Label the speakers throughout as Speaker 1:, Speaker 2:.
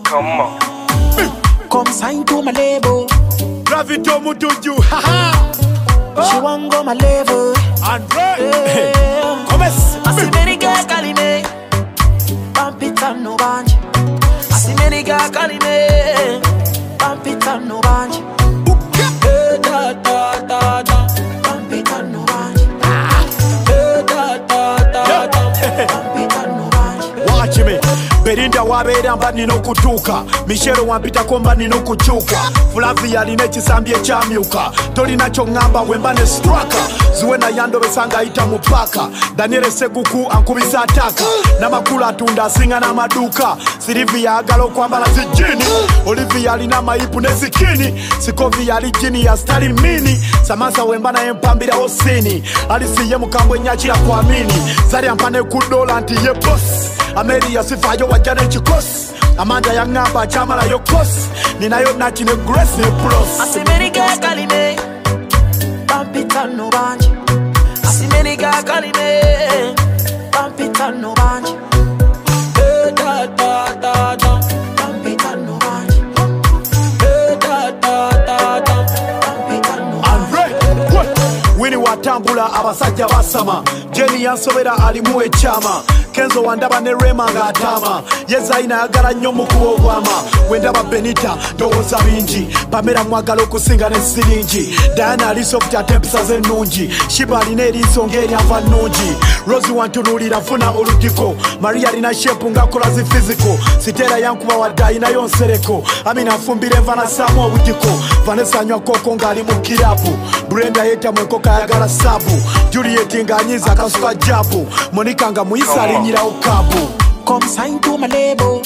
Speaker 1: Come on.
Speaker 2: Come sign to my label.
Speaker 3: Gravito Mutuju, haha.
Speaker 2: She won't go my level.
Speaker 3: Andre, commence.
Speaker 2: I see many girls calling me. Pump it and no bunch. I see many girls calling me. Pump it and no bunch. Hey, da da da da. Pump it and no bunch. Hey, da da da da. Pump it and no bunch.
Speaker 3: Watch me. Berinda wabera mba nino kutuka Michero wampita komba nino kuchuka Flavia linechi sambie chamyuka Tori nacho ngamba wembane straka Zuena yando besanga ita mupaka Daniele Seguku ankubisa ataka na makula tunda singa na maduka Silivia agalo kwamba na zijini Olivia lina maipu nezikini Sikovia lijini ya stari mini Samasa wembana empambira osini Alisiye mukambwe nyachi ya kuamini Zari ampane kudola anti ye boss Ameri ya sifayo wajane chikosi Amanda ya ngamba chamala yo kosi Ninayo nachi ne grace ne plus
Speaker 2: I see many girls calling me. Pump it and no bunch. I see many girls calling me. Pump it and no bunch. Hey, da da da da. Pump it and no bunch. Hey, da da da da. Pump it and no bunch.
Speaker 3: Andre, Winnie watambula abasajja basama Jenny yansobera alimuwe chama Kenzo wandaba ne Rema ngatama Yezaina agala nnyo mukuba obwama Wendaba Benita ndowooza bingi Pamela mwagala okusinga ne siringi Diana alisofta tempisa z'ennungi Shiba alina eriiso ng'eryava nnungi Rosie wantunuulira nfuna olutiko Maria alina shepu ng'akola zi physical Sitera yankuba wadde alinayo nsereko Amina afumbira enva nassaamu obutiko Vanessa anywa koko ng'ali mu kirabu Brenda yeetamu enkoko ayagala sabu Juliet ng'anyiza akasuka jabu Monica nga muyisa alinyirawo kabu
Speaker 2: Come sign to my label.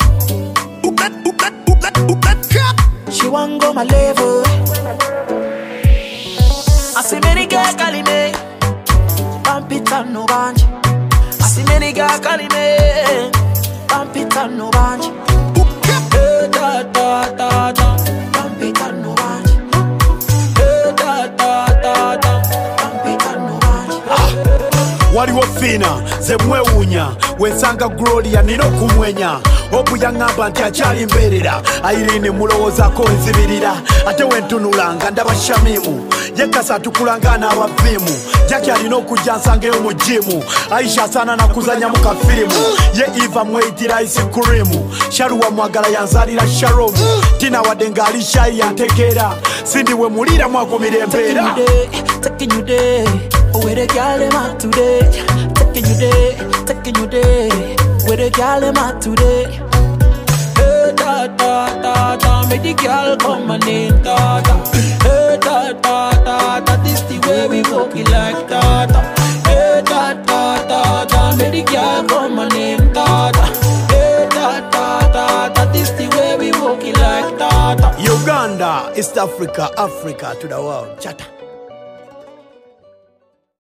Speaker 2: She won't go my level. I see many girls calling me. Pump it and no bunch. I see many girls calling me. Pump it and no bunch. Hey, da da da da. Pump it and no bunch. Hey, da da da da. Pump it and no bunch.
Speaker 3: Waliwo fina ze mwewunya wensanga Gloria nino kumwenya Opu yangamba nti akyali mberera Irene mulowoozako nzibirira ate wentunulanga ndaba Shamimu yekasa atukulanga n'abavimu Jackie alina okujja nsangeyo mu jimu Aisha asaana nakuzanya mu kafirimu ye Eva mweyitira ice cream Sharuwa mwagala yanzalira Sharomu Tina wadde ng'ali shayi yantegeera Sindi we mulira mwagumira embeera
Speaker 2: Taking you there, where the girl am at today? Taking you there, where the girl am at today? Hey, da da da da, make the girl come and name da da. Hey, da da da da, this the way we walk it like da da. Hey, da da da da, make the girl come and name da da. Hey, da da da da, this the way we walk it like da da.
Speaker 3: Uganda, East Africa, Africa to the world. Chata.